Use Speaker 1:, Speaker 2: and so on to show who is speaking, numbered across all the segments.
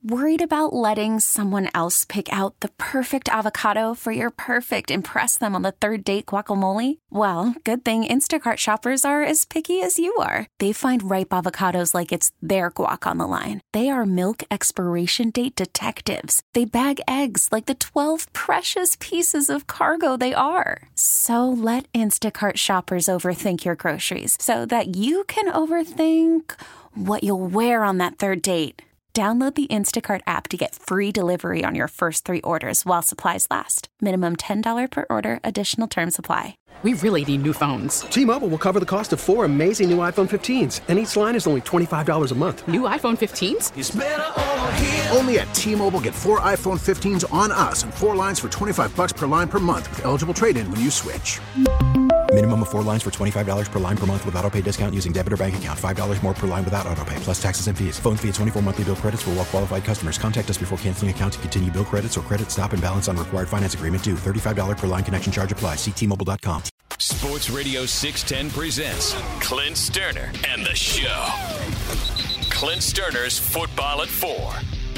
Speaker 1: Worried about letting someone else pick out the perfect avocado for your perfect impress them on the third date guacamole? Well, good thing Instacart shoppers are as picky as you are. They find ripe avocados like it's their guac on the line. They are milk expiration date detectives. They bag eggs like the 12 precious pieces of cargo they are. So let Instacart shoppers overthink your groceries so that you can overthink what you'll wear on that third date. Download the Instacart app to get free delivery on your first 3 orders while supplies last. Minimum $10 per order. Additional terms apply.
Speaker 2: We really need new phones.
Speaker 3: T-Mobile will cover the cost of 4 amazing new iPhone 15s, and each line is only $25 a month.
Speaker 2: New iPhone 15s?
Speaker 4: It's better over here.
Speaker 5: Only at T-Mobile, get 4 iPhone 15s on us and 4 lines for $25 per line per month with eligible trade-in when you switch.
Speaker 6: Minimum of 4 lines for $25 per line per month with autopay discount using debit or bank account. $5 more per line without autopay, plus taxes and fees. Phone fee at 24 monthly bill credits for well-qualified customers. Contact us before canceling account to continue bill credits or credit stop and balance on required finance agreement due. $35 per line connection charge applies. See T-Mobile.com.
Speaker 7: Sports Radio 610 presents Clint Sterner and the Show. Clint Sterner's Football at 4.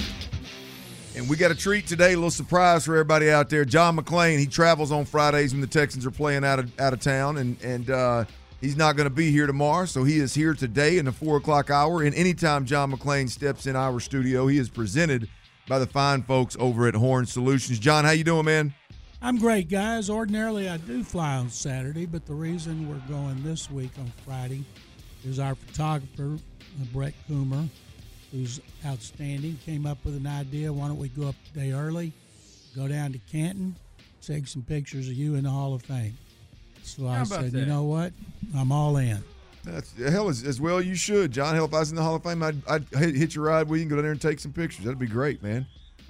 Speaker 8: And we got a treat today, a little surprise for everybody out there. John McClain, he travels on Fridays when the Texans are playing out of town, and he's not going to be here tomorrow, so he is here today in the 4 o'clock hour. And anytime John McClain steps in our studio, he is presented by the fine folks over at Horn Solutions. John, how you doing, man?
Speaker 9: I'm great, guys. Ordinarily, I do fly on Saturday, but the reason we're going this week on Friday is our photographer, Brett Coomer, who's outstanding, came up with an idea. Why don't we go up a day early, go down to Canton, take some pictures of you in the Hall of Fame. So I said, you know what? I'm all in.
Speaker 8: That's hell, as well you should, John. Hell, if I was in the Hall of Fame, I'd hit your ride with you and go down there and take some pictures. That'd be great, man.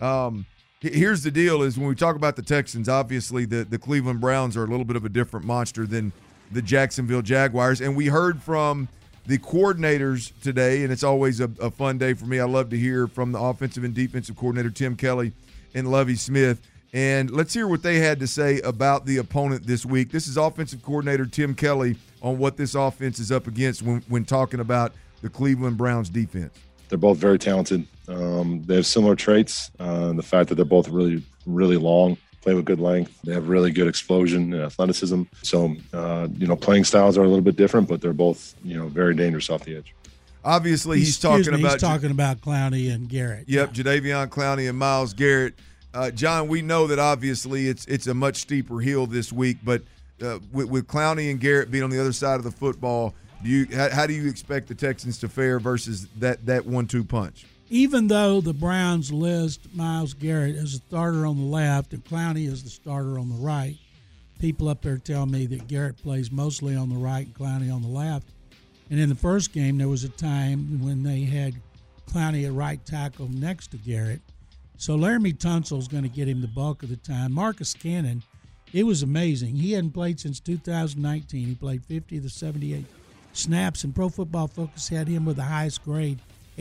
Speaker 8: Here's the deal is when we talk about the Texans, obviously the Cleveland Browns are a little bit of a different monster than the Jacksonville Jaguars. And we heard from the coordinators today, and it's always a fun day for me. I love to hear from the offensive and defensive coordinator, Tim Kelly and Lovie Smith. And let's hear what they had to say about the opponent this week. This is offensive coordinator Tim Kelly on what this offense is up against when talking about the Cleveland Browns defense.
Speaker 10: They're both very talented. They have similar traits. The fact that they're both really, really long, play with good length. They have really good explosion and athleticism. So, playing styles are a little bit different, but they're both, very dangerous off the edge.
Speaker 8: Obviously, he's talking about
Speaker 9: Clowney and Garrett.
Speaker 8: Yep, yeah. Jadeveon Clowney and Myles Garrett. John, we know that obviously it's a much steeper hill this week, but with Clowney and Garrett being on the other side of the football, how do you expect the Texans to fare versus that 1-2 punch?
Speaker 9: Even though the Browns list Myles Garrett as a starter on the left and Clowney as the starter on the right, people up there tell me that Garrett plays mostly on the right and Clowney on the left. And in the first game, there was a time when they had Clowney at right tackle next to Garrett. So Laramie Tunsil's going to get him the bulk of the time. Marcus Cannon, it was amazing. He hadn't played since 2019. He played 50 of the 78 snaps, and Pro Football Focus had him with the highest grade,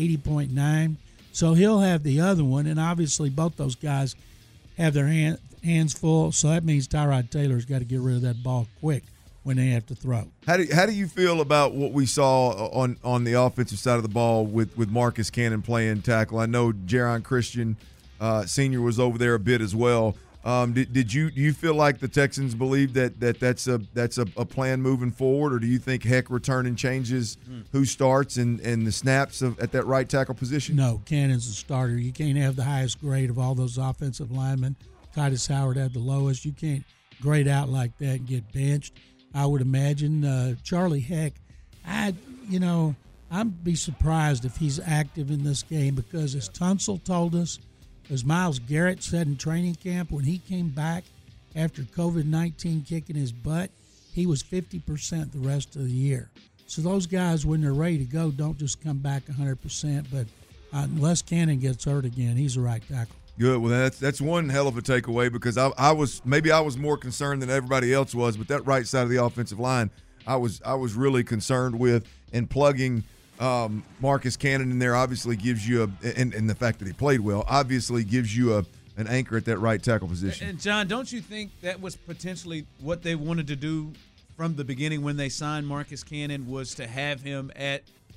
Speaker 9: 80.9. So he'll have the other one, and obviously both those guys have their hands full, so that means Tyrod Taylor's got to get rid of that ball quick when they have to throw.
Speaker 8: How do you feel about what we saw on the offensive side of the ball with Marcus Cannon playing tackle? I know Jaron Christian Sr. was over there a bit as well. Do you feel like the Texans believe that's a plan moving forward, or do you think Heck returning changes who starts and the snaps at that right tackle position?
Speaker 9: No, Cannon's the starter. You can't have the highest grade of all those offensive linemen. Titus Howard had the lowest. You can't grade out like that and get benched. I would imagine Charlie Heck. I'd be surprised if he's active in this game because, as Tunsil told us, as Myles Garrett said in training camp, when he came back after COVID-19 kicking his butt, he was 50% the rest of the year. So those guys, when they're ready to go, don't just come back 100%. But unless Cannon gets hurt again, he's the right tackle.
Speaker 8: Good. Well, that's one hell of a takeaway because I was more concerned than everybody else was, but that right side of the offensive line, I was really concerned with, and plugging Marcus Cannon in there obviously gives you and the fact that he played well obviously gives you an anchor at that right tackle position.
Speaker 11: And John, don't you think that was potentially what they wanted to do from the beginning when they signed Marcus Cannon, was to have him at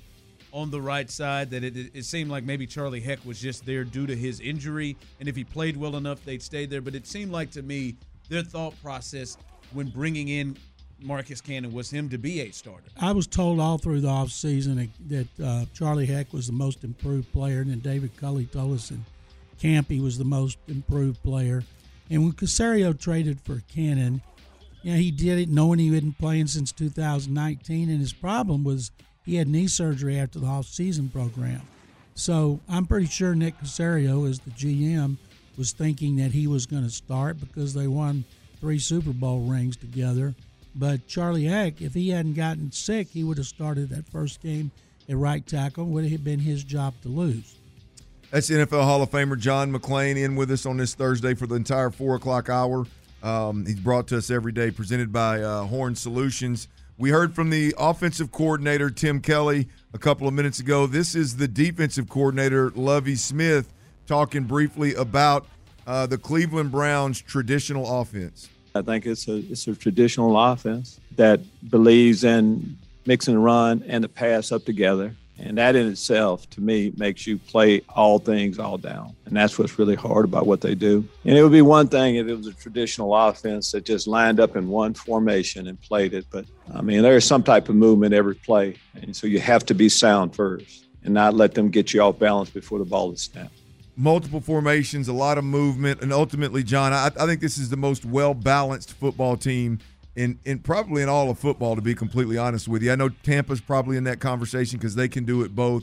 Speaker 11: on the right side, that it seemed like maybe Charlie Heck was just there due to his injury, and if he played well enough, they'd stay there. But it seemed like to me their thought process when bringing in Marcus Cannon was him to be a starter.
Speaker 9: I was told all through the offseason that Charlie Heck was the most improved player, and then David Culley told us in camp he was the most improved player. And when Caserio traded for Cannon, he did it knowing he hadn't been playing since 2019, and his problem was he had knee surgery after the off-season program. So I'm pretty sure Nick Caserio, as the GM, was thinking that he was going to start because they won 3 Super Bowl rings together. But Charlie Heck, if he hadn't gotten sick, he would have started that first game at right tackle. Would have been his job to lose.
Speaker 8: That's NFL Hall of Famer John McClain in with us on this Thursday for the entire 4 o'clock hour. He's brought to us every day, presented by Horn Solutions. We heard from the offensive coordinator, Tim Kelly, a couple of minutes ago. This is the defensive coordinator, Lovie Smith, talking briefly about the Cleveland Browns' traditional offense.
Speaker 4: I think it's a traditional offense that believes in mixing the run and the pass up together. And that in itself, to me, makes you play all things all down. And that's what's really hard about what they do. And it would be one thing if it was a traditional offense that just lined up in one formation and played it. But, I mean, there is some type of movement every play. And so you have to be sound first and not let them get you off balance before the ball is snapped.
Speaker 8: Multiple formations, a lot of movement. And ultimately, John, I think this is the most well-balanced football team in probably in all of football, to be completely honest with you. I know Tampa's probably in that conversation because they can do it both.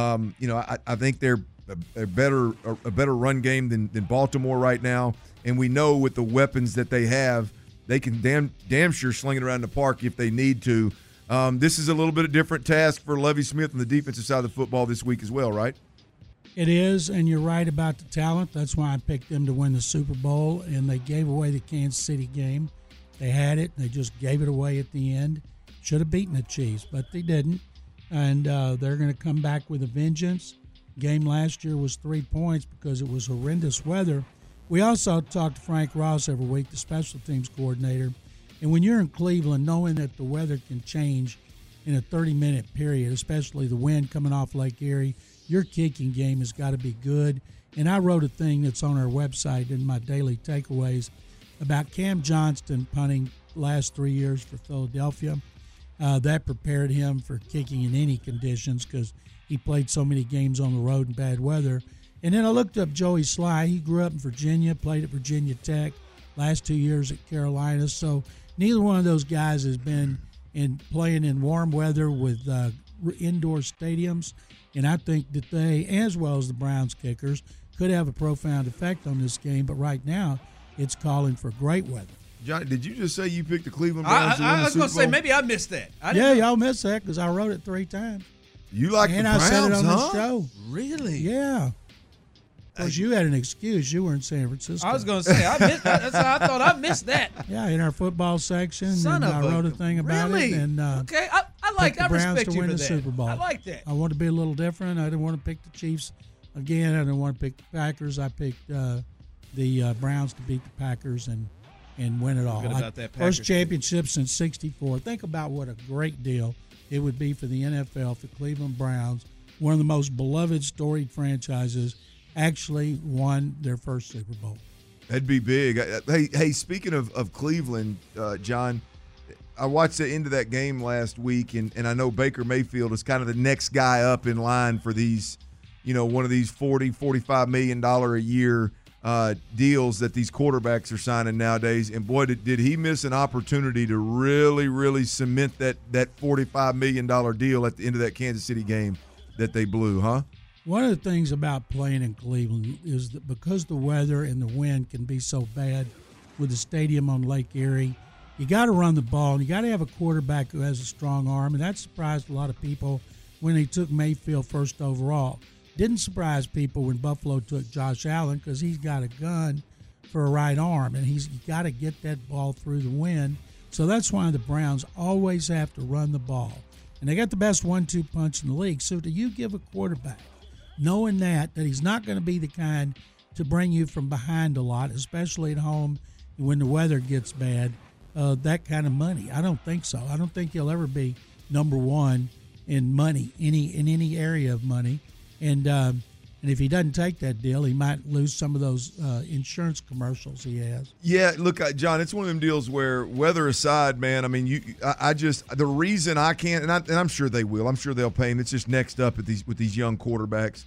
Speaker 8: I think they're a better run game than Baltimore right now, and we know with the weapons that they have, they can damn sure sling it around the park if they need to. This is a little bit of a different task for Lovie Smith on the defensive side of the football this week as well, right?
Speaker 9: It is, and you're right about the talent. That's why I picked them to win the Super Bowl, and they gave away the Kansas City game. They had it. They just gave it away at the end. Should have beaten the Chiefs, but they didn't. And they're going to come back with a vengeance. Game last year was 3 points because it was horrendous weather. We also talk to Frank Ross every week, the special teams coordinator. And when you're in Cleveland, knowing that the weather can change in a 30-minute period, especially the wind coming off Lake Erie, your kicking game has got to be good. And I wrote a thing that's on our website in my daily takeaways about Cam Johnston punting last 3 years for Philadelphia. That prepared him for kicking in any conditions because he played so many games on the road in bad weather. And then I looked up Joey Sly. He grew up in Virginia, played at Virginia Tech, last 2 years at Carolina. So neither one of those guys has been playing in warm weather with indoor stadiums. And I think that they, as well as the Browns kickers, could have a profound effect on this game. But right now, it's calling for great weather.
Speaker 8: John, did you just say you picked the Cleveland Browns to win the Super Bowl?
Speaker 11: I was going to say, maybe I missed that.
Speaker 9: Y'all missed that because I wrote it 3 times.
Speaker 8: You like
Speaker 9: and
Speaker 8: the Browns,
Speaker 9: I said it on
Speaker 8: huh?
Speaker 9: the show.
Speaker 11: Really?
Speaker 9: Yeah. Of course, you had an excuse. You were in San Francisco.
Speaker 11: I was going to say, I missed that. That's how I thought I missed that.
Speaker 9: Yeah, in our football section.
Speaker 11: Son
Speaker 9: and
Speaker 11: of
Speaker 9: I wrote a thing about
Speaker 11: really?
Speaker 9: it. And,
Speaker 11: okay, I like
Speaker 9: the Browns
Speaker 11: respect
Speaker 9: to
Speaker 11: you
Speaker 9: win
Speaker 11: for
Speaker 9: the
Speaker 11: that.
Speaker 9: Super Bowl.
Speaker 11: I like that.
Speaker 9: I wanted to be a little different. I didn't want to pick the Chiefs again. I didn't want to pick the Packers. I picked the Browns to beat the Packers and win it all.
Speaker 11: About that
Speaker 9: First championship since '64. Think about what a great deal it would be for the NFL if the Cleveland Browns, one of the most beloved, storied franchises, actually won their first Super Bowl.
Speaker 8: That'd be big. Hey, speaking of Cleveland, John, I watched the end of that game last week, and I know Baker Mayfield is kind of the next guy up in line for these, one of these $40, $45 million a year deals that these quarterbacks are signing nowadays. And boy, did he miss an opportunity to really, really cement that $45 million deal at the end of that Kansas City game that they blew, huh?
Speaker 9: One of the things about playing in Cleveland is that because the weather and the wind can be so bad with the stadium on Lake Erie, you got to run the ball, and you got to have a quarterback who has a strong arm, and that surprised a lot of people when they took Mayfield first overall. Didn't surprise people when Buffalo took Josh Allen because he's got a gun for a right arm, and you got to get that ball through the wind. So that's why the Browns always have to run the ball. And they got the best 1-2 punch in the league. So do you give a quarterback, knowing that he's not going to be the kind to bring you from behind a lot, especially at home when the weather gets bad, that kind of money? I don't think so. I don't think he'll ever be number one in money, in any area of money, and if he doesn't take that deal, he might lose some of those insurance commercials he has.
Speaker 8: Yeah, look, John, it's one of them deals where, weather aside, man, I mean, I just the reason I can't, and I'm sure they will. I'm sure they'll pay him. It's just next up with these young quarterbacks.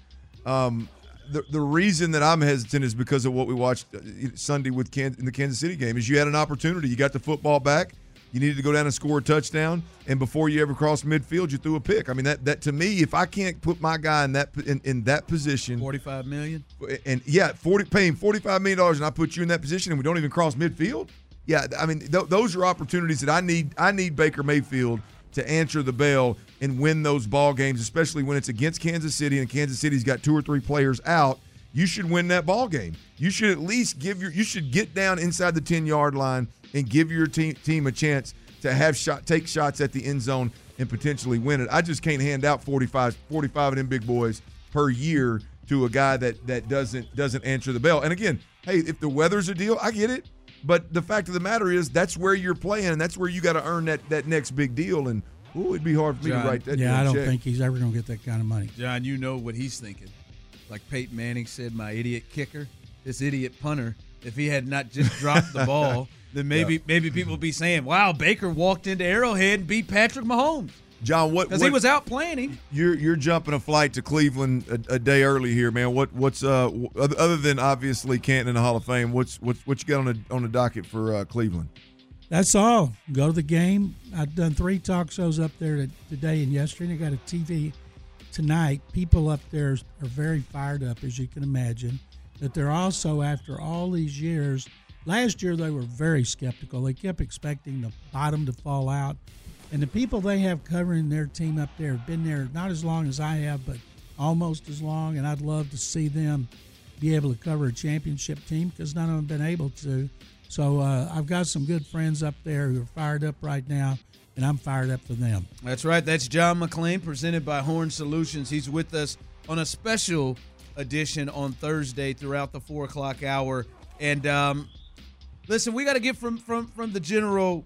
Speaker 8: The reason that I'm hesitant is because of what we watched Sunday in the Kansas City game. Is you had an opportunity, you got the football back. You needed to go down and score a touchdown, and before you ever crossed midfield, you threw a pick. I mean, that to me, if I can't put my guy in that position,
Speaker 11: $45 million,
Speaker 8: and paying $45 million, and I put you in that position, and we don't even cross midfield. Yeah, I mean, those are opportunities that I need Baker Mayfield to answer the bell and win those ball games, especially when it's against Kansas City, and Kansas City's got 2 or 3 players out. You should win that ball game. You should at least you should get down inside the 10-yard line and give your team a chance to take shots at the end zone and potentially win it. I just can't hand out 45 of them big boys per year to a guy that doesn't answer the bell. And again, hey, if the weather's a deal, I get it. But the fact of the matter is that's where you're playing, and that's where you got to earn that next big deal. And it'd be hard for me to write that.
Speaker 9: Yeah, I don't
Speaker 8: check.
Speaker 9: think he's ever going to get that kind of money.
Speaker 11: John, you know what he's thinking. Like Peyton Manning said, my idiot kicker, this idiot punter, if he had not just dropped the ball, then maybe people would be saying, wow, Baker walked into Arrowhead and beat Patrick Mahomes.
Speaker 8: John,
Speaker 11: because he was out playing him.
Speaker 8: You're jumping a flight to Cleveland a day early here, man. What's other than obviously Canton in the Hall of Fame? What you got on the docket for Cleveland?
Speaker 9: That's all. Go to the game. I've done 3 talk shows up there today and yesterday. I got a TV tonight. People up there are very fired up, as you can imagine. But they're also, after all these years, last year they were very skeptical. They kept expecting the bottom to fall out. And the people they have covering their team up there have been there not as long as I have, but almost as long. And I'd love to see them be able to cover a championship team because none of them have been able to. So I've got some good friends up there who are fired up right now, and I'm fired up for them.
Speaker 11: That's right. That's John McClain, presented by Horn Solutions. He's with us on a special edition on Thursday throughout the 4 o'clock hour. And listen, we got to get from the general.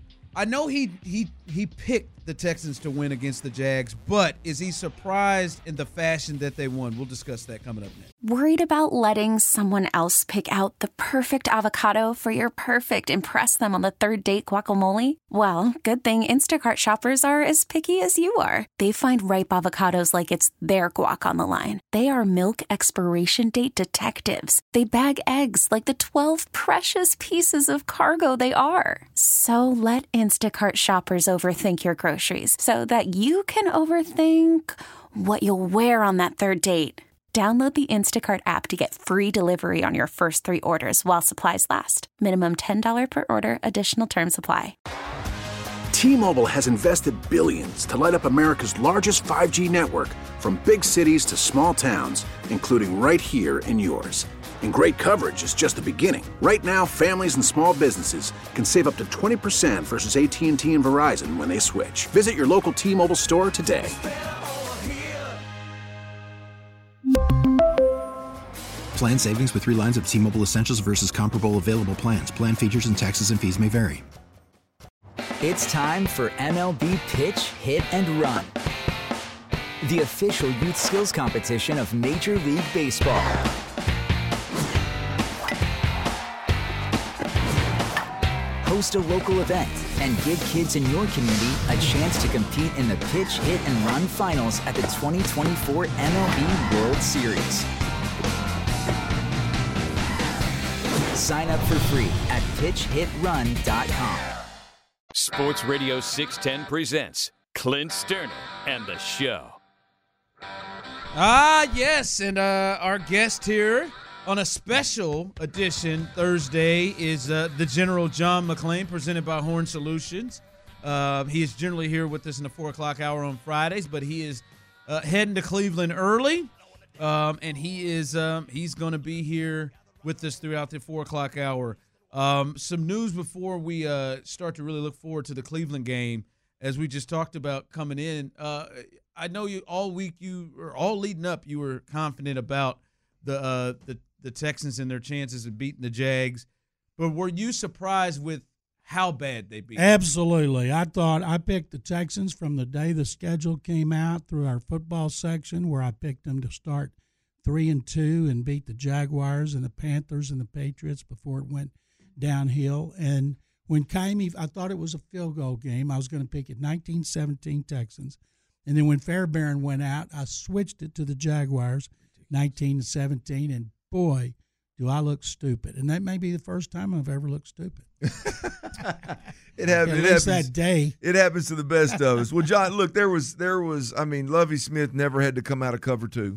Speaker 11: I know he picked the Texans to win against the Jags, but is he surprised in the fashion that they won? We'll discuss that coming up next.
Speaker 1: Worried about letting someone else pick out the perfect avocado for your perfect impress them on the third date guacamole? Well, good thing Instacart shoppers are as picky as you are. They find ripe avocados like it's their guac on the line. They are milk expiration date detectives. They bag eggs like the 12 precious pieces of cargo they are. So let Instacart shoppers overthink your groceries so that you can overthink what you'll wear on that third date. Download the Instacart app to get free delivery on your first 3 orders while supplies last. Minimum $10 per order. Additional terms apply.
Speaker 5: T-Mobile has invested billions to light up America's largest 5G network, from big cities to small towns, including right here in yours. And great coverage is just the beginning. Right now, families and small businesses can save up to 20% versus AT&T and Verizon when they switch. Visit your local T-Mobile store today.
Speaker 6: Plan savings with 3 lines of T-Mobile Essentials versus comparable available plans. Plan features and taxes and fees may vary.
Speaker 12: It's time for MLB Pitch, Hit, and Run, the official youth skills competition of Major League Baseball. Host a local event and give kids in your community a chance to compete in the Pitch, Hit, and Run finals at the 2024 MLB World Series. Sign up for free at pitchhitrun.com.
Speaker 7: Sports Radio 610 presents Clint Sterner and the Show.
Speaker 11: Yes, and our guest here on a special edition Thursday is the General John McClain, presented by Horn Solutions. He is generally here with us in the 4 o'clock hour on Fridays, but he is heading to Cleveland early, and he's going to be here with us throughout the 4 o'clock hour. Some news before we start to really look forward to the Cleveland game, as we just talked about coming in. I know you all week, all leading up, you were confident about the Texans and their chances of beating the Jags, but were you surprised with how bad they beat them.
Speaker 9: Absolutely. I picked the Texans from the day the schedule came out through our football section, where I picked them to start 3-2 and beat the Jaguars and the Panthers and the Patriots before it went downhill. And when I thought it was a field goal game. I was going to pick it 19-17 Texans. And then when Fairbairn went out, I switched it to the Jaguars, 19-17. And boy, do I look stupid. And that may be the first time I've ever looked stupid.
Speaker 8: It happens
Speaker 9: that day.
Speaker 8: It happens to the best of us. Well, John, look, there was. I mean, Lovie Smith never had to come out of cover two.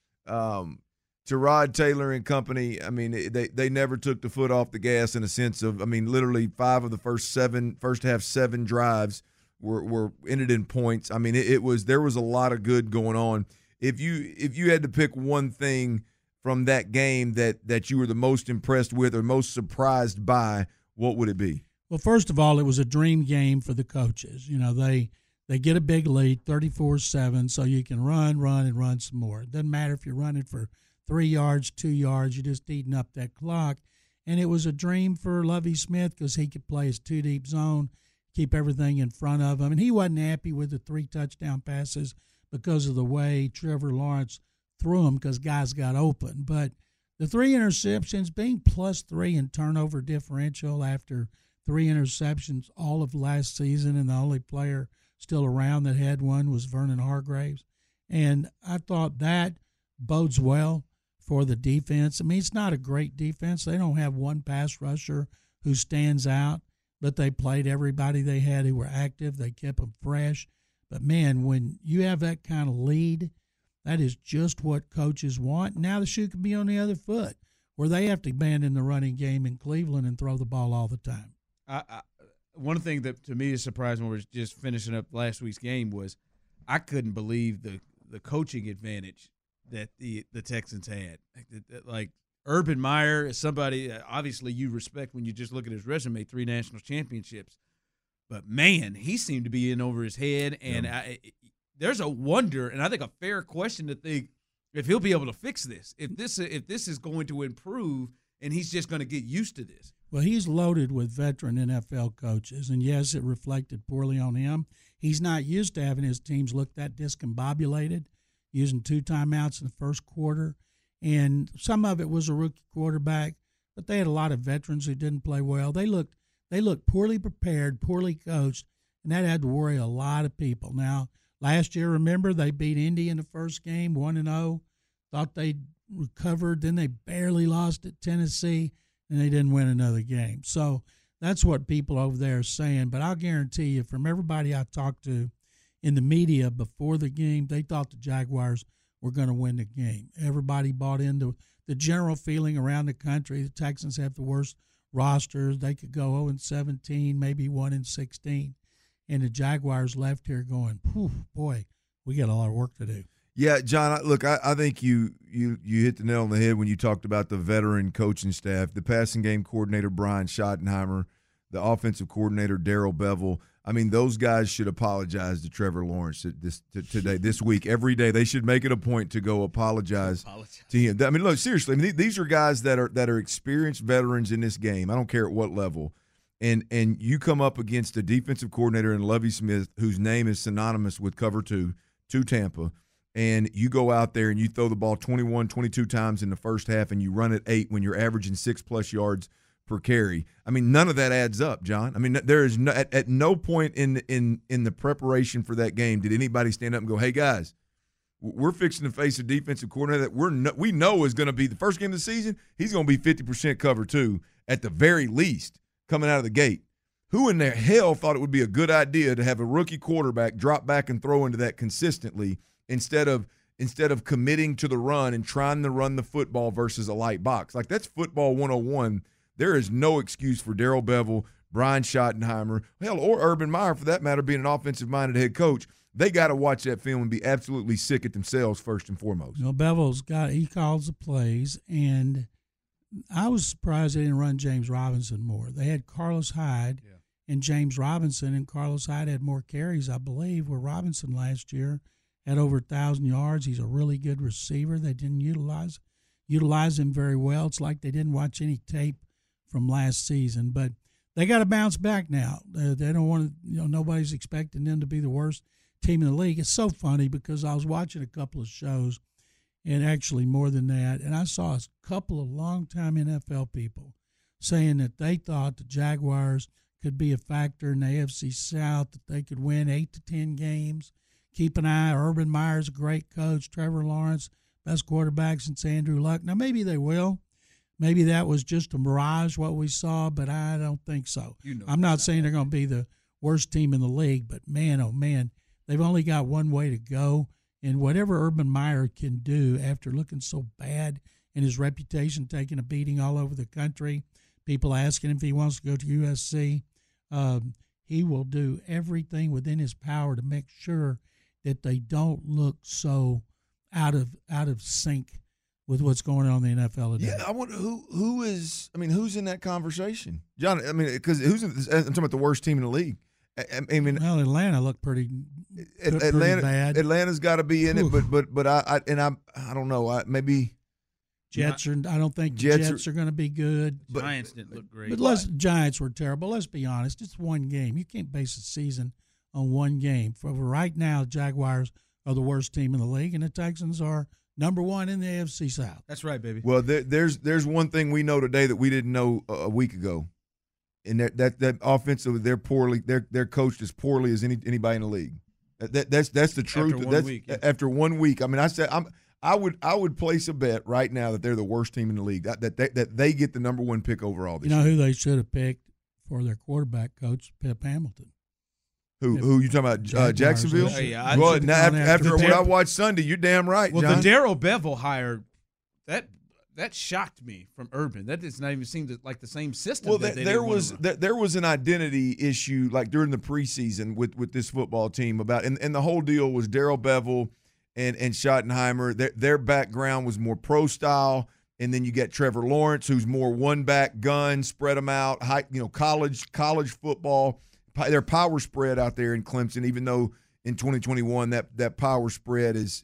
Speaker 8: Tyrod Taylor and company, I mean, they never took the foot off the gas in a sense of, I mean, literally 5 of the first half 7 drives were ended in points. I mean, there was a lot of good going on. If you had to pick one thing from that game that you were the most impressed with or most surprised by, what would it be?
Speaker 9: Well, first of all, it was a dream game for the coaches. You know, they get a big lead, 34-7, so you can run some more. It doesn't matter if you're running for 3 yards, 2 yards, you're just eating up that clock. And it was a dream for Lovie Smith because he could play his 2-deep zone, keep everything in front of him. And he wasn't happy with the 3 touchdown passes because of the way Trevor Lawrence threw them because guys got open. But the 3 interceptions, being +3 in turnover differential after 3 interceptions all of last season, and the only player still around that had one was Vernon Hargraves. And I thought that bodes well for the defense. I mean, it's not a great defense. They don't have one pass rusher who stands out, but they played everybody they had who were active. They kept them fresh. But, man, when you have that kind of lead, that is just what coaches want. Now the shoe can be on the other foot, where they have to abandon the running game in Cleveland and throw the ball all the time.
Speaker 11: One thing that to me is surprising when we were just finishing up last week's game was I couldn't believe the coaching advantage that the Texans had. Like Urban Meyer is somebody obviously you respect when you just look at his resume, 3 national championships. But, man, he seemed to be in over his head. And there's a wonder, and I think a fair question to think if he'll be able to fix this, if this is going to improve and he's just going to get used to this.
Speaker 9: Well, he's loaded with veteran NFL coaches, and, yes, it reflected poorly on him. He's not used to having his teams look that discombobulated, using 2 timeouts in the first quarter. And some of it was a rookie quarterback, but they had a lot of veterans who didn't play well. They looked poorly prepared, poorly coached, and that had to worry a lot of people. Now, last year, remember, they beat Indy in the first game, 1-0, thought they'd recovered. Then they barely lost at Tennessee, and they didn't win another game. So that's what people over there are saying. But I'll guarantee you, from everybody I talked to in the media before the game, they thought the Jaguars were going to win the game. Everybody bought into the general feeling around the country. The Texans have the worst rosters. They could go 0-17, maybe 1-16. And the Jaguars left here going, boy, we got a lot of work to do.
Speaker 8: Yeah, John, look, I think you hit the nail on the head when you talked about the veteran coaching staff, the passing game coordinator, Brian Schottenheimer, the offensive coordinator, Darrell Bevell. I mean, those guys should apologize to Trevor Lawrence this week. Every day they should make it a point to go apologize to him. I mean, look, seriously, I mean, these are guys that are experienced veterans in this game. I don't care at what level. And you come up against a defensive coordinator in Lovie Smith, whose name is synonymous with cover 2 to Tampa, and you go out there and you throw the ball 21, 22 times in the first half and you run at 8 when you're averaging 6+ yards per carry. I mean, none of that adds up, John. I mean, there is at no point in the preparation for that game did anybody stand up and go, "Hey guys, we're fixing to face a defensive coordinator that we know is going to be the first game of the season. He's going to be 50% cover 2 at the very least coming out of the gate." Who in the hell thought it would be a good idea to have a rookie quarterback drop back and throw into that consistently instead of committing to the run and trying to run the football versus a light box? Like, that's football 101. There is no excuse for Darrell Bevell, Brian Schottenheimer, hell, or Urban Meyer, for that matter, being an offensive-minded head coach. They got to watch that film and be absolutely sick at themselves first and foremost.
Speaker 9: You know, Bevell's he calls the plays, and I was surprised they didn't run James Robinson more. They had Carlos Hyde and James Robinson, and Carlos Hyde had more carries, I believe, where Robinson last year had over 1,000 yards. He's a really good receiver. They didn't utilize him very well. It's like they didn't watch any tape from last season. But they got to bounce back now. They don't want to, nobody's expecting them to be the worst team in the league. It's so funny because I was watching a couple of shows, and actually more than that, and I saw a couple of longtime NFL people saying that they thought the Jaguars could be a factor in the AFC South, that they could win 8 to 10 games. Keep an eye. Urban Meyer's a great coach. Trevor Lawrence, best quarterback since Andrew Luck. Now, maybe they will. Maybe that was just a mirage, what we saw, but I don't think so. I'm not saying they're going to be the worst team in the league, but man, oh man, they've only got one way to go. And whatever Urban Meyer can do after looking so bad and his reputation taking a beating all over the country, people asking him if he wants to go to USC, he will do everything within his power to make sure that they don't look so out of sync with what's going on in the NFL today.
Speaker 8: Yeah, I wonder who's in that conversation, John? I mean, because I'm talking about the worst team in the league. I mean,
Speaker 9: well, Atlanta looked pretty bad.
Speaker 8: Atlanta's got to be in it, but I don't know. Maybe
Speaker 9: Jets are. I don't think Jets are going to be good.
Speaker 11: Giants didn't look great.
Speaker 9: But Giants were terrible. Let's be honest. It's one game. You can't base a season on one game. For right now, Jaguars are the worst team in the league, and the Texans are number one in the AFC South.
Speaker 11: That's right, baby.
Speaker 8: Well, there's one thing we know today that we didn't know a week ago, and that offensive they're coached as poorly as anybody in the league. That's the truth. After 1 week, I mean, I would place a bet right now that they're the worst team in the league. That they get the number one pick overall this year.
Speaker 9: Who they should have picked for their quarterback coach, Pep Hamilton.
Speaker 8: Who you talking about? Jacksonville?
Speaker 11: Yeah,
Speaker 8: after what I watched Sunday, you're damn right,
Speaker 11: Well,
Speaker 8: John.
Speaker 11: the Darrell Bevell hire, that shocked me from Urban. That does not even seem like the same system.
Speaker 8: Well, there was an identity issue like during the preseason with this football team and the whole deal was Darrell Bevell and Schottenheimer. Their background was more pro style, and then you get Trevor Lawrence, who's more one back gun, spread them out, college football. Their power spread out there in Clemson, even though in 2021 that power spread is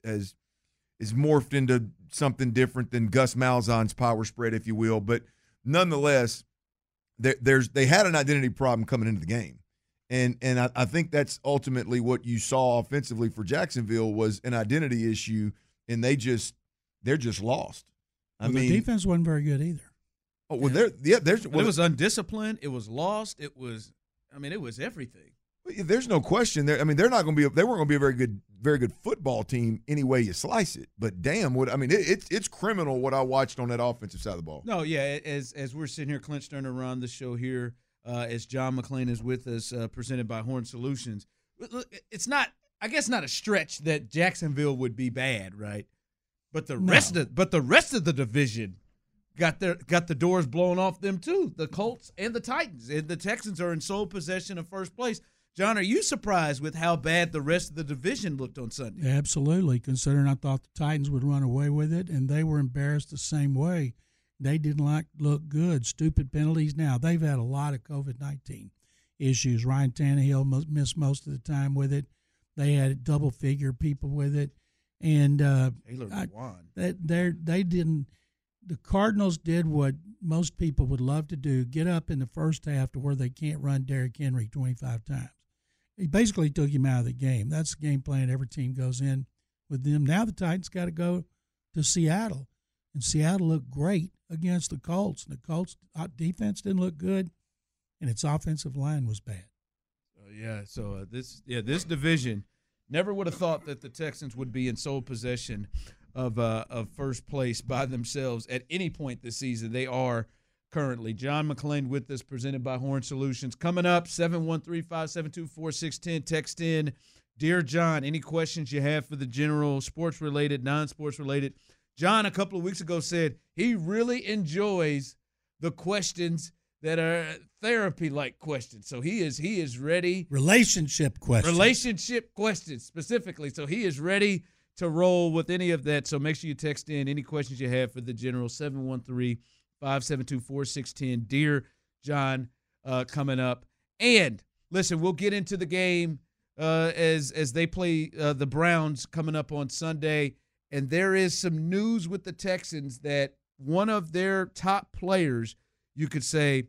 Speaker 8: morphed into something different than Gus Malzahn's power spread, if you will. But nonetheless, they had an identity problem coming into the game, and I think that's ultimately what you saw offensively for Jacksonville was an identity issue, and they're just lost.
Speaker 9: The defense wasn't very good either.
Speaker 8: Oh well, it
Speaker 11: was undisciplined. It was lost. It was everything.
Speaker 8: There's no question there. I mean, they weren't going to be a very good football team any way you slice it. But damn, it's criminal what I watched on that offensive side of the ball.
Speaker 11: No, yeah. As we're sitting here, Clint Sterner around the show here, as John McClain is with us, presented by Horn Solutions. It's not a stretch that Jacksonville would be bad, right? But the rest of the division got the doors blown off them too. The Colts and the Titans and the Texans are in sole possession of first place. John, are you surprised with how bad the rest of the division looked on Sunday?
Speaker 9: Absolutely, considering I thought the Titans would run away with it, and they were embarrassed the same way. They didn't look good. Stupid penalties. Now, they've had a lot of COVID-19 issues. Ryan Tannehill missed most of the time with it. They had double-figure people with it. And they didn't – the Cardinals did what most people would love to do, get up in the first half to where they can't run Derrick Henry 25 times. He basically took him out of the game. That's the game plan every team goes in with them. Now the Titans got to go to Seattle, and Seattle looked great against the Colts. And the Colts' defense didn't look good, and its offensive line was bad.
Speaker 11: This division, never would have thought that the Texans would be in sole possession of first place by themselves at any point this season. They are currently. John McClain with us, presented by Horn Solutions. Coming up, 713-572-4610. Text in, Dear John, any questions you have for the general, sports-related, non-sports-related. John, a couple of weeks ago, said he really enjoys the questions that are therapy-like questions. So he is ready.
Speaker 9: Relationship questions
Speaker 11: specifically. So he is ready to roll with any of that. So make sure you text in any questions you have for the general, 713-572-4610. Dear John, coming up. And listen, we'll get into the game as they play the Browns coming up on Sunday. And there is some news with the Texans that one of their top players, you could say,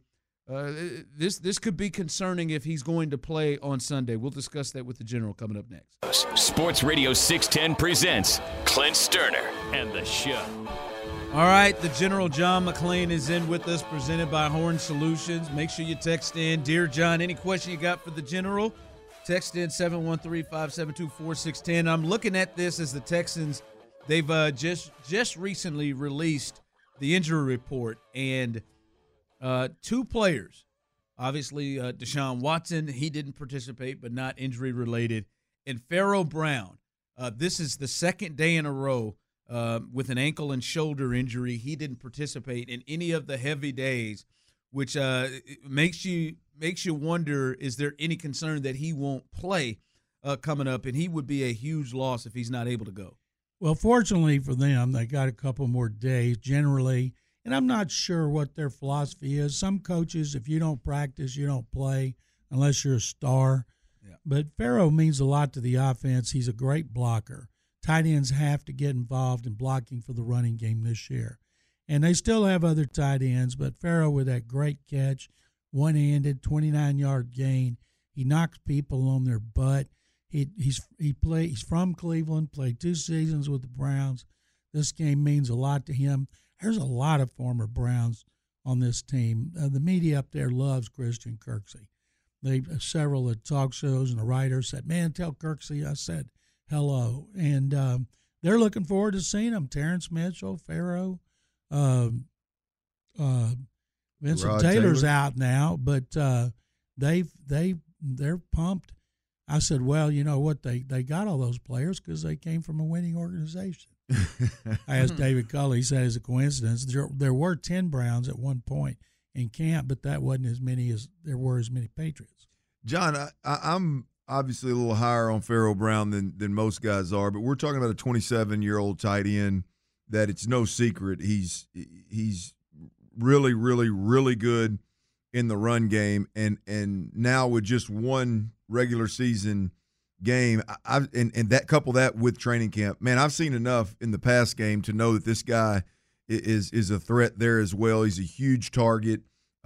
Speaker 11: this could be concerning if he's going to play on Sunday. We'll discuss that with the General coming up next.
Speaker 7: Sports Radio 610 presents Clint Sterner and the Show.
Speaker 11: All right, the General John McClain is in with us, presented by Horn Solutions. Make sure you text in, Dear John, any question you got for the General, text in 713-572-4610. I'm looking at this as the Texans, they've just recently released the injury report, and two players, obviously Deshaun Watson, he didn't participate, but not injury-related, and Pharaoh Brown. This is the second day in a row with an ankle and shoulder injury. He didn't participate in any of the heavy days, which makes you wonder, is there any concern that he won't play coming up? And he would be a huge loss if he's not able to go.
Speaker 9: Well, fortunately for them, they got a couple more days generally, and I'm not sure what their philosophy is. Some coaches, if you don't practice, you don't play unless you're a star. Yeah. But Pharaoh means a lot to the offense. He's a great blocker. Tight ends have to get involved in blocking for the running game this year. And they still have other tight ends, but Pharaoh with that great catch, one-handed, 29-yard gain. He knocks people on their butt. He's from Cleveland, played 2 seasons with the Browns. This game means a lot to him. There's a lot of former Browns on this team. The media up there loves Christian Kirksey. Several of the talk shows and the writers said, man, tell Kirksey I said hello. And they're looking forward to seeing him. Terrence Mitchell, Pharaoh, Vincent Taylor's out now, but they're pumped. I said, well, you know what? They got all those players because they came from a winning organization. I asked David Culley. He said it's a coincidence. There were 10 Browns at one point in camp, but that wasn't as many as there were as many Patriots.
Speaker 8: John, I'm obviously a little higher on Pharaoh Brown than most guys are, but we're talking about a 27-year-old tight end that it's no secret he's really, really, really good in the run game, and now with just one regular season game, and that couple that with training camp, man, I've seen enough in the pass game to know that this guy is a threat there as well. He's a huge target.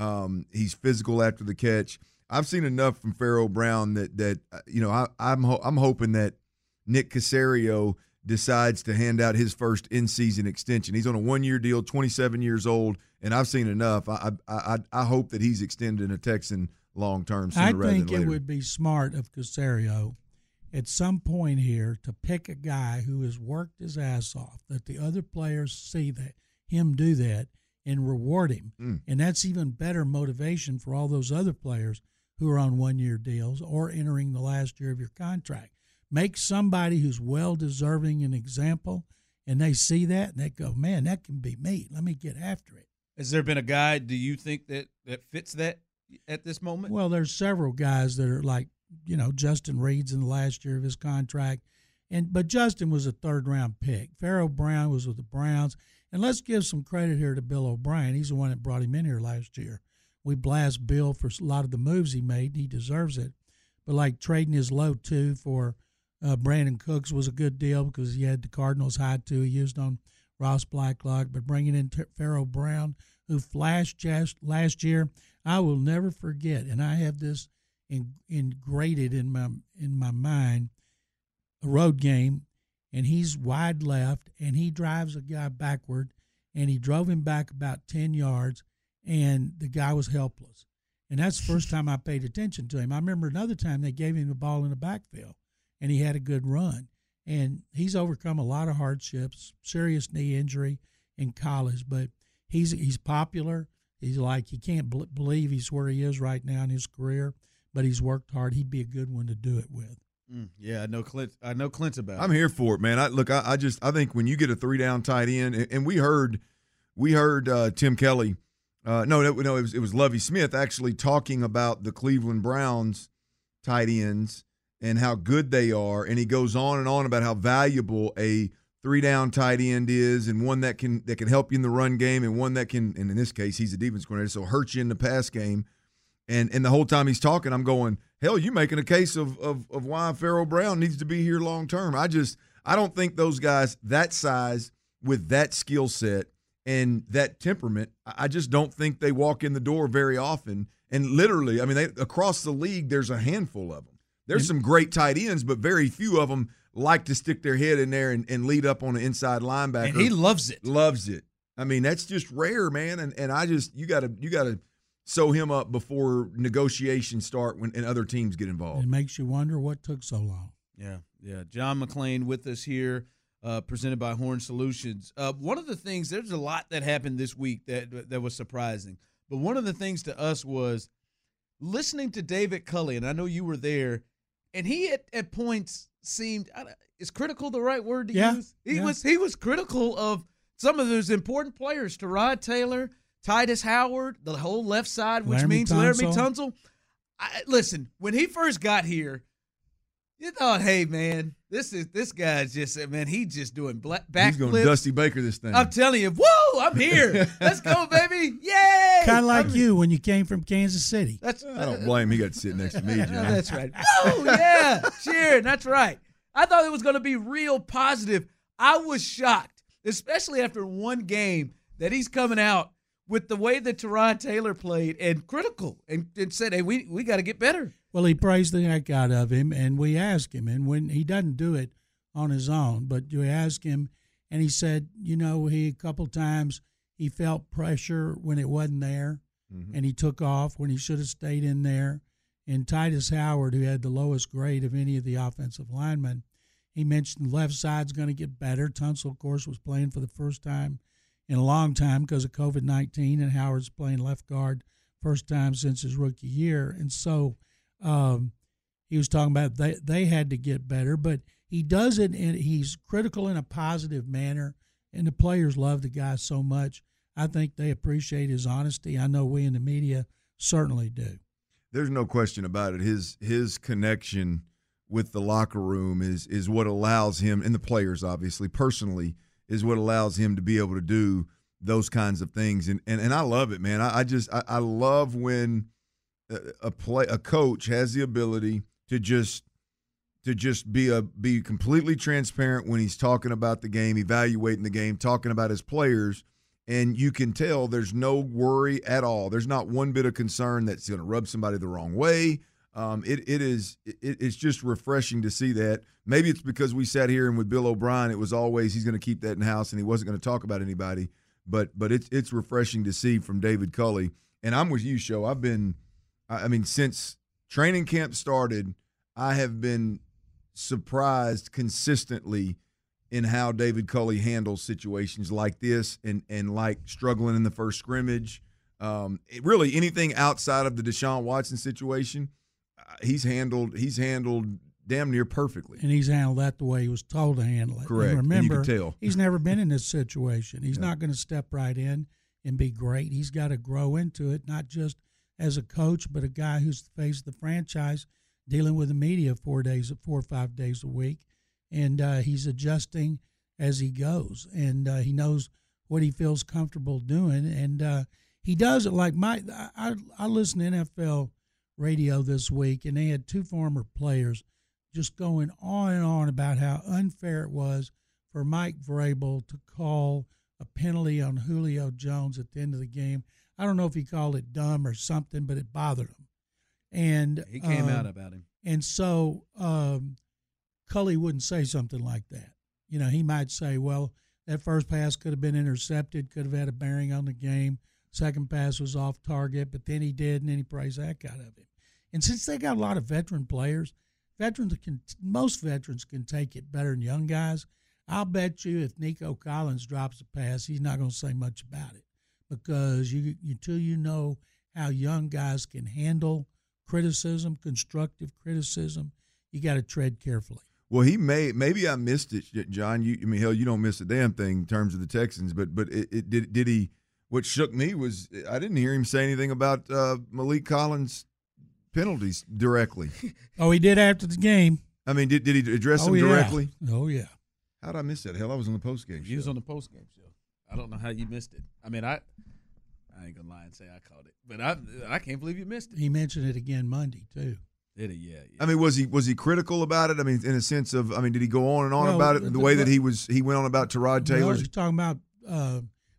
Speaker 8: He's physical after the catch. I've seen enough from Pharaoh Brown that you know I'm hoping that Nick Caserio decides to hand out his first in-season extension. He's on a 1-year deal, 27 years old, and I've seen enough. I hope that he's extending a Texan long-term sooner rather than later.
Speaker 9: I think it would be smart of Caserio at some point here to pick a guy who has worked his ass off, that the other players see that him do that, and reward him. And that's even better motivation for all those other players who are on 1-year deals or entering the last year of your contract. Make somebody who's well-deserving an example, and they see that, and they go, man, that can be me. Let me get after it.
Speaker 11: Has there been a guy, do you think, that fits that at this moment?
Speaker 9: Well, there's several guys that are like, you know, Justin Reed's in the last year of his contract. But Justin was a third-round pick. Pharaoh Brown was with the Browns. And let's give some credit here to Bill O'Brien. He's the one that brought him in here last year. We blast Bill for a lot of the moves he made. He deserves it. But like trading his low 2 for Brandon Cooks was a good deal because he had the Cardinals high 2 he used on Ross Blacklock. But bringing in Pharaoh Brown, who flashed just last year, I will never forget, and I have this ingrained in my mind, a road game, and he's wide left, and he drives a guy backward, and he drove him back about 10 yards, and the guy was helpless. And that's the first time I paid attention to him. I remember another time they gave him the ball in the backfield, and he had a good run. And he's overcome a lot of hardships, serious knee injury in college, but he's popular. He's like, you can't believe he's where he is right now in his career, but he's worked hard. He'd be a good one to do it with.
Speaker 11: Yeah, I know Clint's about it.
Speaker 8: I'm here for it, man. I think when you get a 3-down tight end, and we heard Tim Kelly. It was Lovie Smith actually talking about the Cleveland Browns tight ends and how good they are, and he goes on and on about how valuable a 3-down tight end is, and one that can help you in the run game, and one that can, and in this case he's a defense coordinator, so hurt you in the pass game. And the whole time he's talking, I'm going, hell, you making a case of why Pharaoh Brown needs to be here long term. I don't think those guys that size with that skill set and that temperament, I just don't think they walk in the door very often. And literally, I mean, across the league, there's a handful of them. There's some great tight ends, but very few of them like to stick their head in there and lead up on an inside linebacker.
Speaker 11: And he loves it.
Speaker 8: Loves it. I mean, that's just rare, man. And I just you gotta sew him up before negotiations start and other teams get involved.
Speaker 9: It makes you wonder what took so long.
Speaker 11: Yeah. John McClain with us here, presented by Horn Solutions. One of the things, there's a lot that happened this week that was surprising. But one of the things to us was listening to David Culley, and I know you were there, and he at points seemed, is critical the right word to use? He was critical of some of those important players, Tyrod Taylor, Titus Howard, the whole left side, which means Laramie Tunsil. Listen, when he first got here, you thought, hey, man, this guy's just, man, he's just doing backflips.
Speaker 8: He's going to Dusty Baker this thing.
Speaker 11: I'm telling you, whoa, I'm here. Let's go, baby. Yay.
Speaker 9: Kind of like you when you came from Kansas City.
Speaker 8: I don't blame him. He got to sit next to me, John.
Speaker 11: That's right. Oh, yeah. Cheering. That's right. I thought it was going to be real positive. I was shocked, especially after one game, that he's coming out with the way that Tyrod Taylor played and critical and said, hey, we got to get better.
Speaker 9: Well, he praised the heck out of him, and we asked him, and when he doesn't do it on his own, but you ask him, and he said, a couple times he felt pressure when it wasn't there, and he took off when he should have stayed in there. And Titus Howard, who had the lowest grade of any of the offensive linemen, he mentioned the left side's going to get better. Tunsil, of course, was playing for the first time in a long time because of COVID-19, and Howard's playing left guard first time since his rookie year. And so he was talking about they had to get better, but he does it, and he's critical in a positive manner, and the players love the guy so much. I think they appreciate his honesty. I know we in the media certainly do.
Speaker 8: There's no question about it. His connection with the locker room is what allows him, and the players obviously personally, is what allows him to be able to do those kinds of things. And I love it, man. I love when a coach has the ability to just be completely transparent when he's talking about the game, evaluating the game, talking about his players, and you can tell there's no worry at all. There's not one bit of concern that's going to rub somebody the wrong way. It's just refreshing to see that. Maybe it's because we sat here and with Bill O'Brien, it was always he's going to keep that in house and he wasn't going to talk about anybody. But it's refreshing to see from David Culley. And I'm with you, Sho. Since training camp started, I have been surprised consistently in how David Culley handles situations like this and like struggling in the first scrimmage. Really anything outside of the Deshaun Watson situation, he's handled damn near perfectly.
Speaker 9: And he's handled that the way he was told to handle it.
Speaker 8: Correct.
Speaker 9: And remember,
Speaker 8: and you can tell.
Speaker 9: He's never been in this situation. He's not going to step right in and be great. He's got to grow into it, not just as a coach, but a guy who's the face of the franchise, dealing with the media 4 or 5 days a week. And he's adjusting as he goes. And he knows what he feels comfortable doing. And he does it like I listened to NFL radio this week, and they had two former players just going on and on about how unfair it was for Mike Vrabel to call a penalty on Julio Jones at the end of the game. I don't know if he called it dumb or something, but it bothered him. And
Speaker 11: he came out about him.
Speaker 9: And so Culley wouldn't say something like that. He might say, well, that first pass could have been intercepted, could have had a bearing on the game. Second pass was off target, but then he did, and then he praised the heck out of him. And since they got a lot of veteran players, most veterans can take it better than young guys. I'll bet you if Nico Collins drops a pass, he's not going to say much about it because until you know how young guys can handle criticism, constructive criticism, you got to tread carefully.
Speaker 8: Well, maybe I missed it, John. Hell, you don't miss a damn thing in terms of the Texans, but did he? What shook me was I didn't hear him say anything about Malik Collins' penalties directly.
Speaker 9: Oh, he did after the game.
Speaker 8: I mean, did he address them directly?
Speaker 9: Oh, yeah.
Speaker 8: How did I miss that? Hell, I was on the postgame show.
Speaker 11: You was on the postgame show. I don't know how you missed it. I mean, I ain't going to lie and say I called it, but I can't believe you missed it.
Speaker 9: He mentioned it again Monday, too.
Speaker 11: Did he? Yeah.
Speaker 8: I mean, was he critical about it? I mean, in a sense of, did he go on and on about it the way that he went on about Tyrod Taylor?
Speaker 9: He's talking about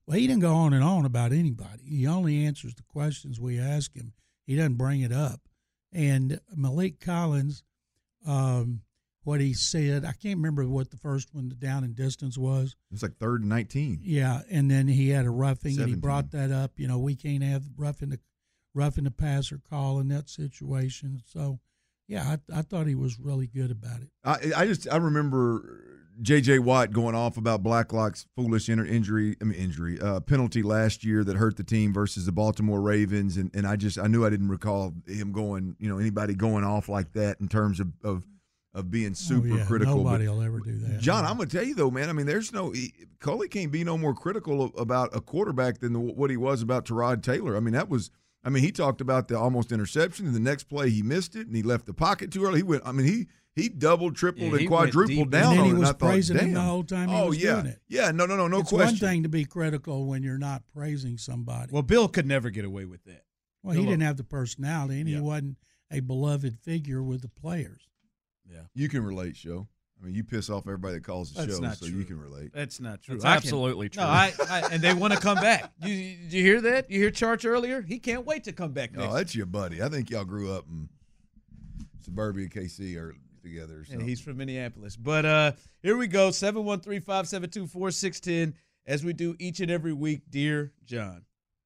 Speaker 9: Well, he didn't go on and on about anybody. He only answers the questions we ask him. He doesn't bring it up. And Malik Collins, what he said, I can't remember what the first one, the down and distance was.
Speaker 8: It was like 3rd and 19.
Speaker 9: Yeah, and then he had a roughing,
Speaker 8: 17.
Speaker 9: and he brought that up. You know, we can't have roughing the passer call in that situation. So, yeah, I thought he was really good about it.
Speaker 8: I remember J.J. Watt going off about Blacklock's foolish penalty last year that hurt the team versus the Baltimore Ravens, and I knew I didn't recall him going, anybody going off like that in terms of being super critical.
Speaker 9: Nobody will ever do that.
Speaker 8: John, I'm going to tell you though, man. I mean, Coley can't be no more critical about a quarterback than what he was about Tyrod Taylor. I mean, he talked about the almost interception, and the next play he missed it, and he left the pocket too early. He doubled, tripled, and quadrupled down
Speaker 9: and
Speaker 8: on
Speaker 9: he
Speaker 8: it.
Speaker 9: was
Speaker 8: And I thought,
Speaker 9: praising him the
Speaker 8: damn.
Speaker 9: whole time he was doing it.
Speaker 8: Yeah, no
Speaker 9: It's
Speaker 8: question.
Speaker 9: one thing to be critical when you're not praising somebody.
Speaker 11: Well, Bill could never get away with that.
Speaker 9: Well, he didn't have the personality, and he wasn't a beloved figure with the players.
Speaker 11: Yeah,
Speaker 8: you can relate, Show. I mean, you piss off everybody that calls the show, so
Speaker 11: true.
Speaker 8: you can relate.
Speaker 11: That's not true.
Speaker 2: That's absolutely true.
Speaker 11: No, and they want to come back. Did you hear that? You hear Charch earlier? He can't wait to come back next.
Speaker 8: Oh, that's your buddy. I think y'all grew up in suburbia KC or together or something.
Speaker 11: And he's from Minneapolis. But here we go, 713-572-4610, as we do each and every week. Dear John.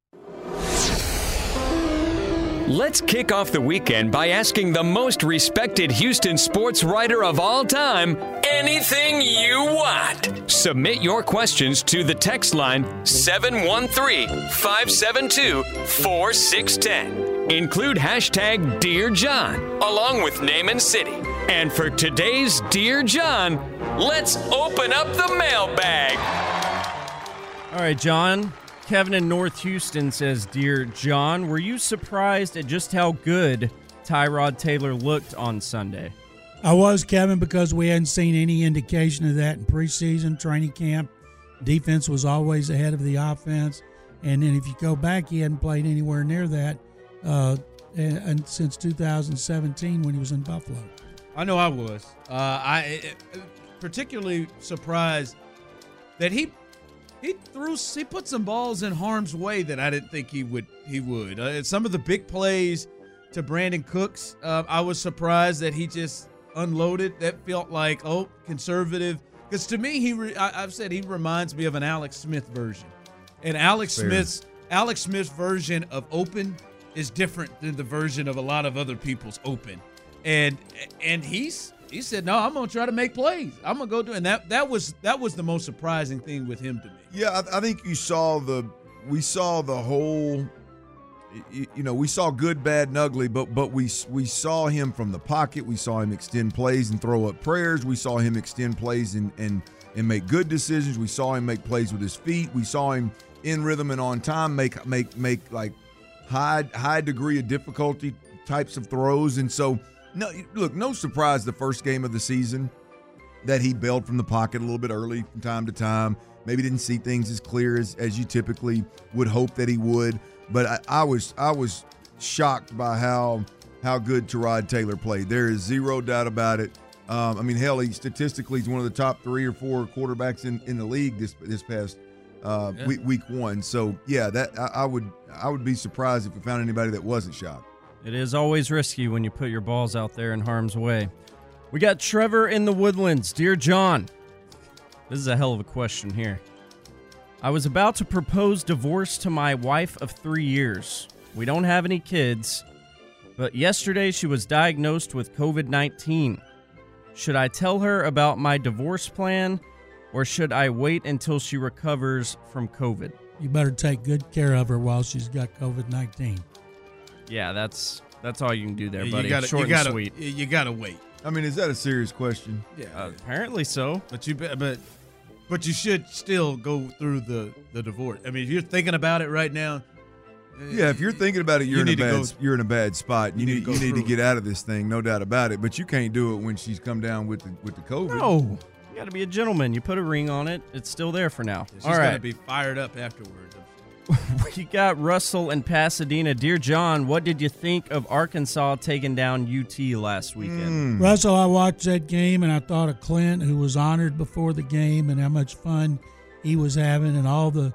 Speaker 7: Let's kick off the weekend by asking the most respected Houston sports writer of all time anything you want. Submit your questions to the text line 713-572-4610. Include hashtag Dear John along with name and city. And for today's Dear John, let's open up the mailbag.
Speaker 13: All right, John. Kevin in North Houston says, Dear John, were you surprised at just how good Tyrod Taylor looked on Sunday?
Speaker 9: I was, Kevin, because we hadn't seen any indication of that in preseason training camp. Defense was always ahead of the offense. And then if you go back, he hadn't played anywhere near that and since 2017 when he was in Buffalo.
Speaker 11: I know I was. I particularly surprised that he put some balls in harm's way that I didn't think he would. Some of the big plays to Brandon Cooks, I was surprised that he just unloaded. That felt like conservative. Because to me, I've said he reminds me of an Alex Smith version, and Alex Smith's version of open is different than the version of a lot of other people's open, and he said, no, I'm going to try to make plays. I'm going to go do it. And that was the most surprising thing with him to me.
Speaker 8: Yeah, I think we saw the whole, we saw good, bad, and ugly, but we saw him from the pocket. We saw him extend plays and throw up prayers. We saw him extend plays and make good decisions. We saw him make plays with his feet. We saw him in rhythm and on time make like high degree of difficulty types of throws. And so, no surprise the first game of the season that he bailed from the pocket a little bit early from time to time. Maybe didn't see things as clear as you typically would hope that he would. But I was shocked by how good Tyrod Taylor played. There is zero doubt about it. Hell, statistically he's one of the top 3 or 4 quarterbacks in the league this past week one. So yeah, that I would be surprised if we found anybody that wasn't shocked.
Speaker 13: It is always risky when you put your balls out there in harm's way. We got Trevor in the Woodlands. Dear John, this is a hell of a question here. I was about to propose divorce to my wife of 3 years. We don't have any kids, but yesterday she was diagnosed with COVID-19. Should I tell her about my divorce plan, or should I wait until she recovers from COVID?
Speaker 9: You better take good care of her while she's got COVID-19.
Speaker 13: Yeah, that's all you can do there, buddy.
Speaker 11: Short
Speaker 13: and sweet.
Speaker 11: You got to wait.
Speaker 8: Is that a serious question?
Speaker 11: Yeah,
Speaker 13: apparently so.
Speaker 11: But you should still go through the divorce. If you're thinking about it right now.
Speaker 8: Yeah, if you're thinking about it, you're in a bad spot. You need to get out of this thing, no doubt about it. But you can't do it when she's come down with the COVID.
Speaker 13: No, you got to be a gentleman. You put a ring on it; it's still there for now.
Speaker 11: She's going to be fired up afterwards.
Speaker 13: We got Russell in Pasadena. Dear John, what did you think of Arkansas taking down UT last weekend?
Speaker 9: Russell, I watched that game, and I thought of Clint, who was honored before the game, and how much fun he was having, and all the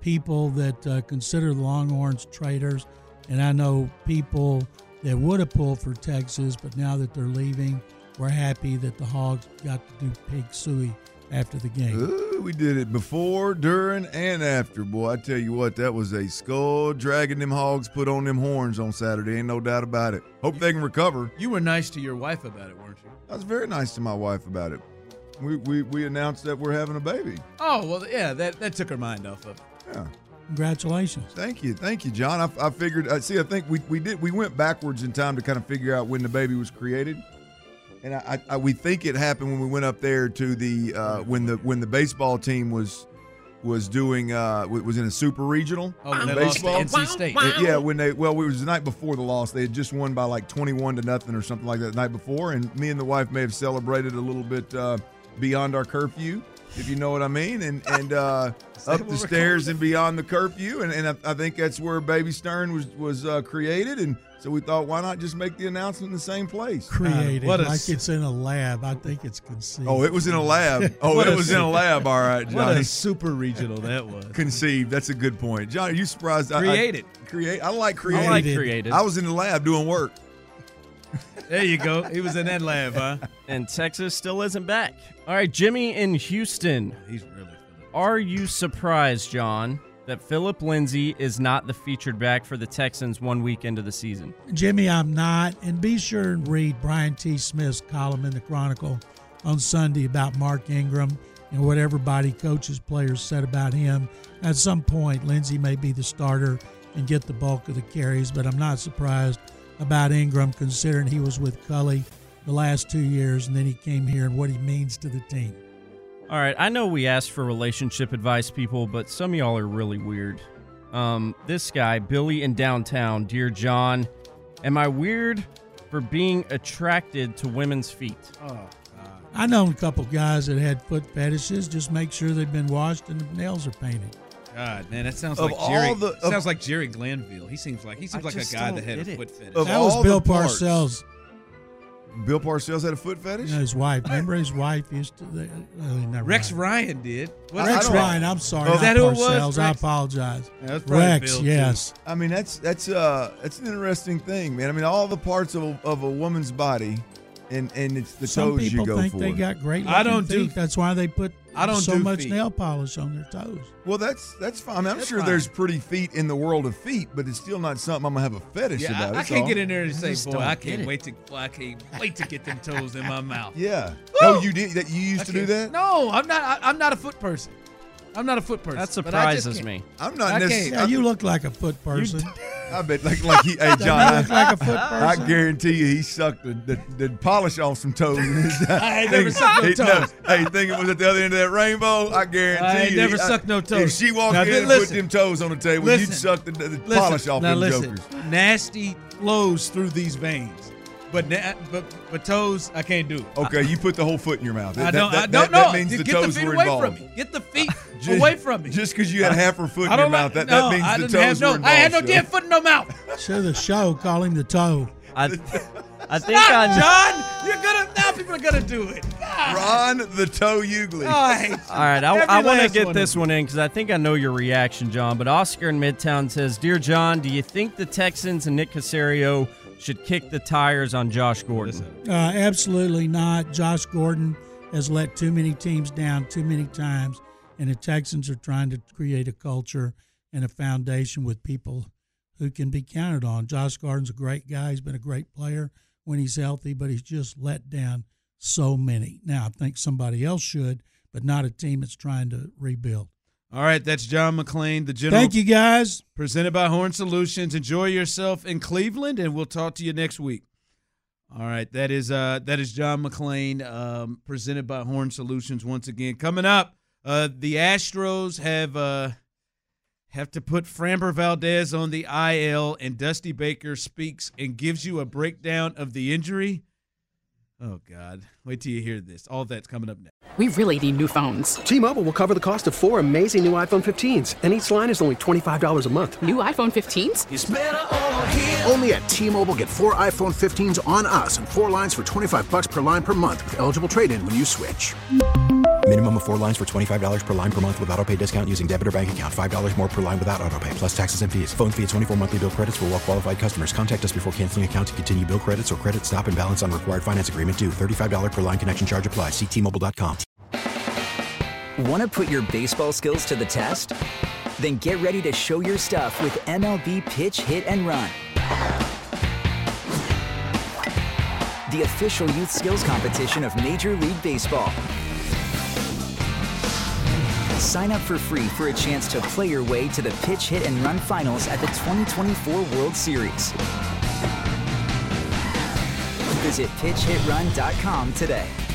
Speaker 9: people that consider the Longhorns traitors, and I know people that would have pulled for Texas, but now that they're leaving, we're happy that the Hogs got to do pig suey after the game.
Speaker 8: Ooh, we did it before, during, and after. Boy, I tell you what, that was a skull dragging them Hogs put on them horns on Saturday. Ain't no doubt about it. Hope they can recover.
Speaker 11: You were nice to your wife about it, weren't you?
Speaker 8: I was very nice to my wife about it. We announced that we're having a baby.
Speaker 11: Oh, well, yeah, that took her mind off of it.
Speaker 8: Yeah.
Speaker 9: Congratulations.
Speaker 8: Thank you, John. I figured. I think we went backwards in time to kind of figure out when the baby was created, and we think it happened when we went up there to the when the baseball team was doing was in a super regional.
Speaker 11: Oh, when they lost to NC State.
Speaker 8: Yeah, it was the night before the loss. They had just won by like 21-0 or something like that the night before, and me and the wife may have celebrated a little bit beyond our curfew, if you know what I mean, and up the stairs and beyond the curfew, and I think that's where Baby Stern was created, and so we thought, why not just make the announcement in the same place?
Speaker 9: Created, like it's in a lab. I think it's conceived.
Speaker 8: Oh, it was in a lab. Oh, it was in a lab. All right, Johnny.
Speaker 11: What a super regional that was.
Speaker 8: Conceived. That's a good point. Johnny, are you surprised?
Speaker 11: Created.
Speaker 8: I like created. I was in the lab doing work.
Speaker 11: There you go. He was in that lab, huh?
Speaker 13: And Texas still isn't back. All right, Jimmy in Houston.
Speaker 11: He's really.
Speaker 13: Are you surprised, John, that Philip Lindsay is not the featured back for the Texans 1 week into the season?
Speaker 9: Jimmy, I'm not. And be sure and read Brian T. Smith's column in the Chronicle on Sunday about Mark Ingram and what everybody, coaches, players, said about him. At some point, Lindsay may be the starter and get the bulk of the carries, but I'm not surprised about Ingram considering he was with Cully the last 2 years and then he came here and what he means to the team.
Speaker 13: All right, I know we asked for relationship advice, people, but some of y'all are really weird. This guy, Billy in downtown, Dear John, am I weird for being attracted to women's feet?
Speaker 11: Oh, God.
Speaker 9: I know a couple guys that had foot fetishes. Just make sure they've been washed and the nails are painted.
Speaker 11: God, man, that sounds like Jerry. Sounds like Jerry Glanville. He seems like a guy that had a foot fetish.
Speaker 9: That was Bill Parcells.
Speaker 8: Bill Parcells had a foot fetish?
Speaker 9: You know, his wife. Remember his wife used to.
Speaker 11: Rex Ryan did.
Speaker 9: Rex Ryan. I'm sorry.
Speaker 11: Is that who it was?
Speaker 9: I apologize.
Speaker 11: Yeah,
Speaker 9: Rex.
Speaker 11: Bill,
Speaker 9: yes.
Speaker 8: I mean, that's an interesting thing, man. I mean, all the parts of a woman's body, and it's the
Speaker 9: Some
Speaker 8: toes you go for.
Speaker 9: Some people think they got great looking
Speaker 11: I don't
Speaker 9: feet. That's why they put so much
Speaker 11: feet.
Speaker 9: nail polish on their toes.
Speaker 8: Well, that's fine. I'm sure there's pretty feet in the world of feet, but it's still not something I'm gonna have a fetish about.
Speaker 11: I can't get in there and say, boy, I can't wait to get them toes in my mouth.
Speaker 8: Yeah.
Speaker 11: Woo!
Speaker 8: No, you did. That you used to do that?
Speaker 11: No, I'm not. I'm not a foot person.
Speaker 13: That surprises me.
Speaker 8: I'm not necessarily.
Speaker 9: Yeah, you look like a foot person.
Speaker 8: I bet, like he. Hey, John,
Speaker 9: look like a foot person.
Speaker 8: I guarantee you, he sucked the polish off some toes.
Speaker 11: I ain't never sucked no toes.
Speaker 8: Hey, you think it was at the other end of that rainbow? I guarantee
Speaker 11: I ain't
Speaker 8: you.
Speaker 11: never sucked no toes.
Speaker 8: If she walked in and put them toes on the table, you'd suck the polish off them jokers.
Speaker 11: Nasty flows through these veins. But toes, I can't do it.
Speaker 8: Okay, you put the whole foot in your mouth.
Speaker 11: I don't know.
Speaker 8: That means the
Speaker 11: Get
Speaker 8: toes
Speaker 11: the feet
Speaker 8: were
Speaker 11: away
Speaker 8: involved.
Speaker 11: From me. Get the feet away from me.
Speaker 8: Just because you had half her foot in your mouth, that means the toes were involved.
Speaker 11: I had no damn foot in no mouth.
Speaker 9: So the show, call him the toe.
Speaker 13: I think
Speaker 11: John, you're gonna now. People are gonna do it.
Speaker 8: Ron the Toe Ugly.
Speaker 11: Oh, I hate you.
Speaker 13: All right, I want to get this one in because I think I know your reaction, John. But Oscar in Midtown says, Dear John, do you think the Texans and Nick Caserio should kick the tires on Josh Gordon?
Speaker 9: Absolutely not. Josh Gordon has let too many teams down too many times, and the Texans are trying to create a culture and a foundation with people who can be counted on. Josh Gordon's a great guy. He's been a great player when he's healthy, but he's just let down so many. Now, I think somebody else should, but not a team that's trying to rebuild.
Speaker 11: All right, that's John McClain, the general.
Speaker 9: Thank you, guys.
Speaker 11: Presented by Horn Solutions. Enjoy yourself in Cleveland, and we'll talk to you next week. All right, that is John McClain, presented by Horn Solutions once again. Coming up, the Astros have to put Framber Valdez on the IL, and Dusty Baker speaks and gives you a breakdown of the injury. Oh, God. Wait till you hear this. All that's coming up next.
Speaker 2: We really need new phones.
Speaker 3: T-Mobile will cover the cost of 4 amazing new iPhone 15s, and each line is only $25 a month.
Speaker 2: New iPhone 15s?
Speaker 5: It's better over here. Only at T-Mobile, get 4 iPhone 15s on us and 4 lines for $25 per line per month with eligible trade-in when you switch.
Speaker 6: Minimum of 4 lines for $25 per line per month with autopay discount using debit or bank account. $5 more per line without autopay, plus taxes and fees. Phone fee at 24 monthly bill credits for well-qualified customers. Contact us before canceling account to continue bill credits or credit stop and balance on required finance agreement due. $35 per line connection charge applies. See T-Mobile.com.
Speaker 12: Want to put your baseball skills to the test? Then get ready to show your stuff with MLB Pitch, Hit, and Run. The official youth skills competition of Major League Baseball. Sign up for free for a chance to play your way to the Pitch, Hit, and Run finals at the 2024 World Series. Visit pitchhitrun.com today.